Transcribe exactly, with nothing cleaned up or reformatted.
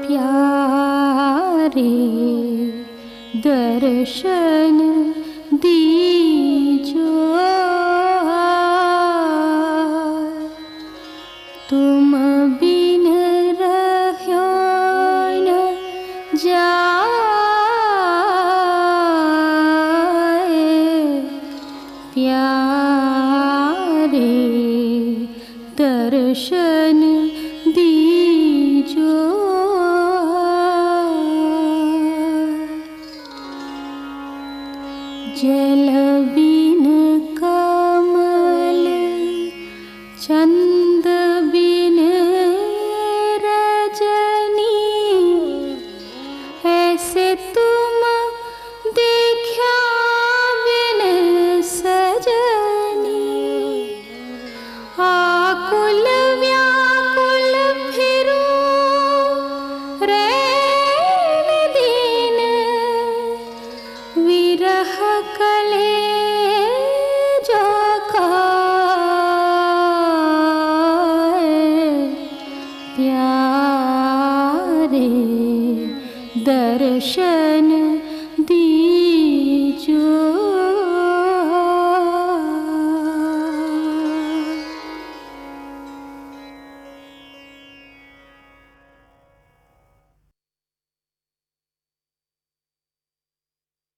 प्यारे दर्शन दीजो, तुम बिन रह्यो न जाए, प्यारे दर्शन दीजो। जल बिन कमल, चंद बिन रजनी, ऐसे तुम देखा बिन सजनी। आकुल व्याकुल फिरूं रैन दीन, विरह कलेजा खाए, प्यारे दर्शन